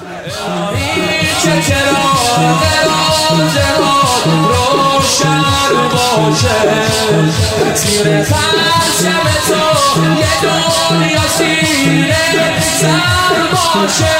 الهی که چراغ روزگار روشن باشه، زیر پرچم تو یه دنیا سینه سر باشه.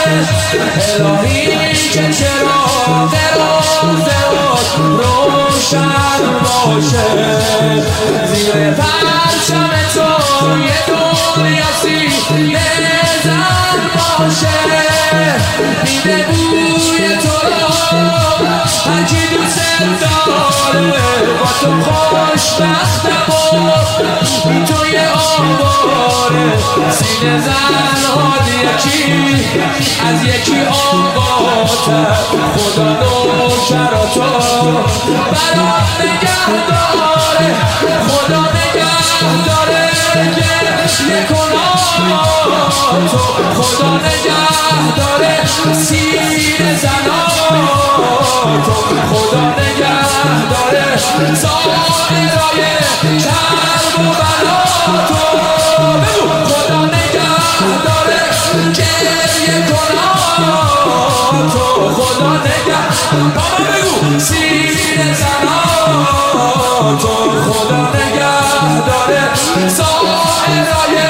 الهی که چراغ روزگار روشن باشه، زیر پرچم تو یه دنیا سینه سر باشه. دیده بوی تو رو هرکی دوست داره، با تو خوشبختم و این توی آواره. سینه زن‌ها یکی از یکی آباتر، خدا نوکراتو برات نگه داره. خدا نگه داره گریه کناتو، خدا نگه داره سینه زناتو، خدا نگه داره سایرای کرب و بلاتو. خدا نگه داره گریه کناتو، خدا نگه بگو سینه زناتو، خدا نگه داره سایرای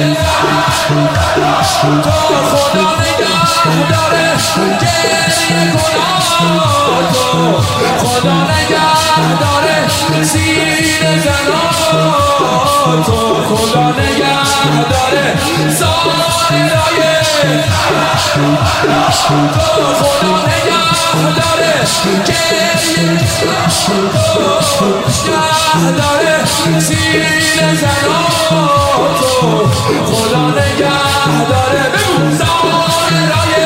تو، خدا نگه داره گریه کناتو، خدا نگه داره سینه زناتو، خدا نگه داره سایرای تو، خدا نگه داره گریه داره سینه زناتو، خدا نگه داره بگو سایرای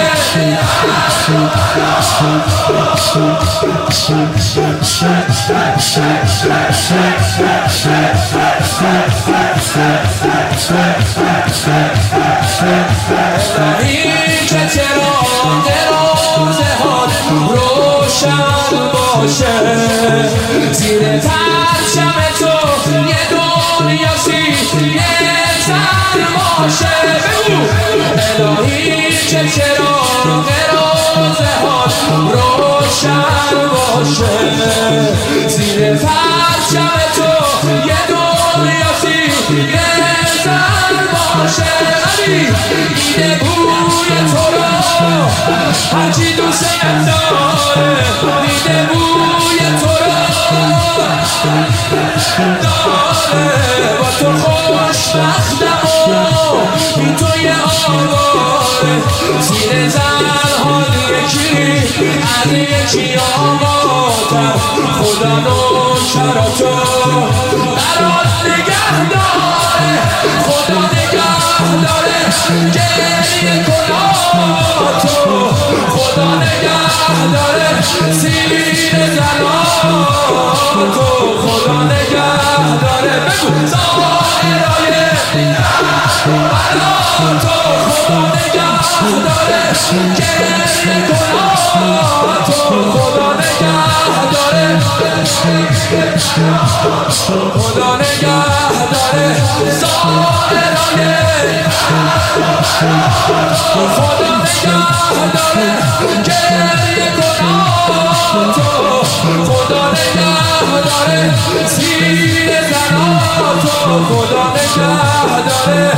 الهی که چراغ روزگار روشن باشه، زیر پرچم تو یه دنیا سینه سر باشه. بگو الهی که چراغ روزگار روشن باشه، زیر پرچم تو یه دنیا سینه سر باشه. دیده بوی تو رو هرچی دوست داره، دیده بوی تو رو داره، با تو خوشبختم و این توی آواره. سینه زن‌ها یکی از یکی آباتر، خدا نوکراتو برات نگه داره. خدا نگه داره گریه کناتو، خدا نگه داره سینه زناتو، خدا نگه داره بگو سایرای بلاتو، خدا نگه داره گریه کناتو، خدا نگه داره خدا نگه داره سایرای خدا نگه داره گریه کناتو، خدا نگه داره سینه زناتو، خدا نگه داره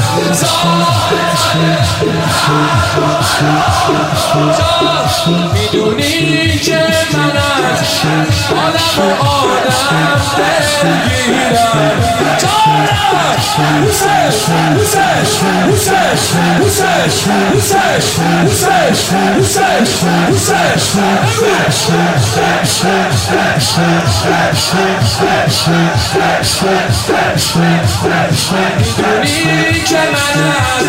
میدونی که من از آدم دلگیرم. میدونی که من از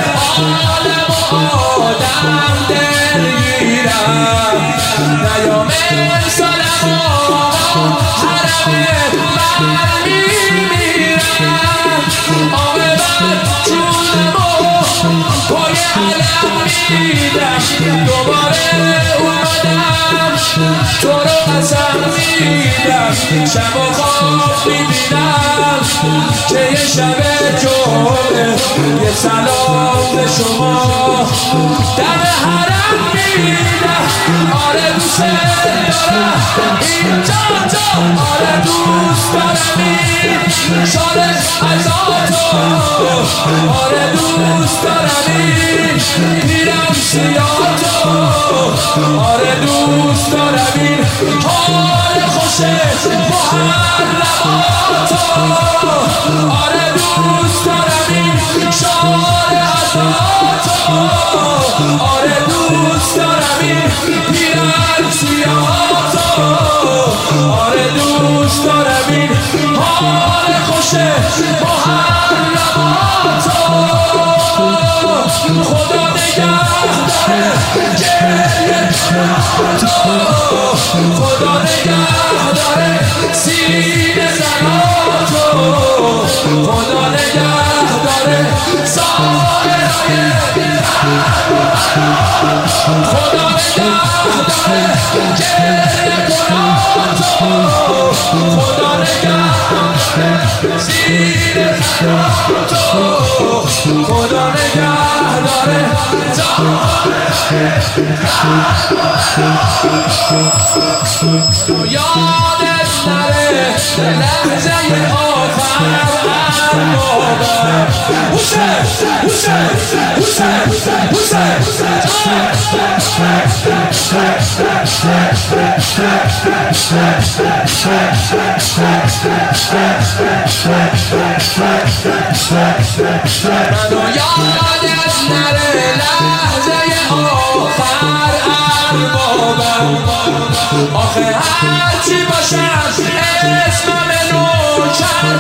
آدم دلگیرم، نیام سالم و حرم من میمیرم. آقابت جونم و پای علم میدم، دوباره اومدم تو رو قسم میدم. شب و خواب میبینم که یه شب جمعه، یه سلام به شما دم حرم میدم. آره دوست دارم این پیرم سیاتو آره دوست دارم این حال خوشه محرماتو آره دوست دارم این شعار عزاتو آره دوست دارم این پیرم سیاتو آره دوست دارم این حال خوشه محرماتو خدا نگهداره گریه کناتو خدا نگهداره سینه زناتو خدا نگهداره سایرهای خدا نگهداره گریه کناتو خدا نگهداره سینه زناتو خدا نگهداره یادت نره لحظه آخر حسین حسین حسین حسین یادت نره لحظه آخر اربابم آخه هرچی باشم اسمم نوکر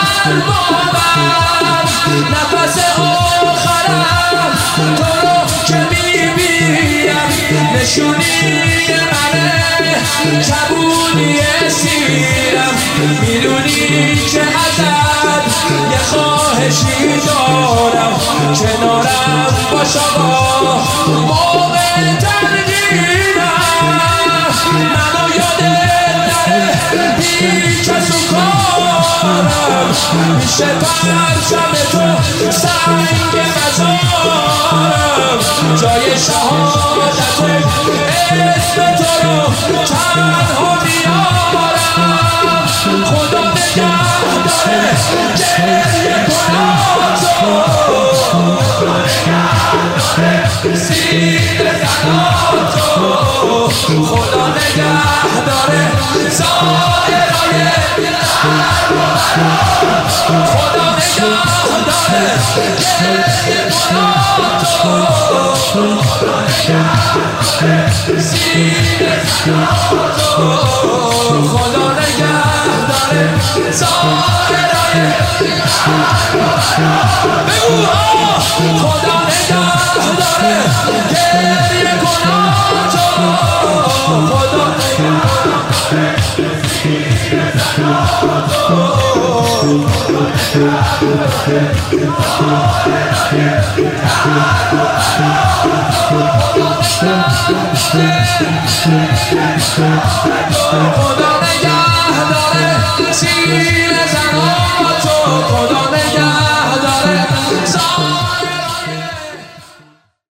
اربابم نفس آخرم تو رو که میبینم نشونی منه کبونی سیرم میدونی که ازت یه خواهشی دارم کنارم باشا موقع تنگیرم منو یادت نره بی کس و کارم میشه پرچم تو سنگ مزارم جای شهادت اسم تو رو تنها میارم خدا نگهداره گریه کناتو سینه زناتو خدا نگهداره سایرهای خدا نگهداره گریه کناتو سینه زناتو خدا نگهداره سایرهای بگو خدا نگهداره گریه کناتو خدا خدا نگهداره سینه